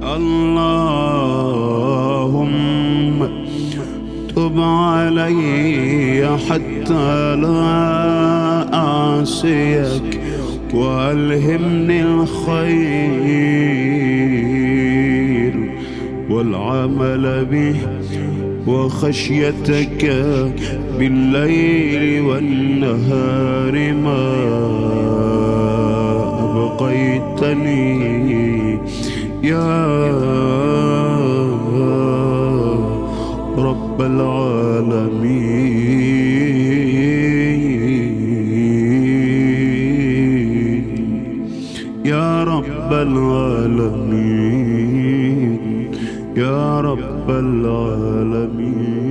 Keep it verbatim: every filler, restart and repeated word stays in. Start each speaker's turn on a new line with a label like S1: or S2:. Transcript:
S1: اللهم تب علي حتى لا أعصيك، وألهمني الخير والعمل به وخشيتك بالليل والنهار ما أبقيتني يا رب العالمين، يا رب العالمين، يا رب العالمين.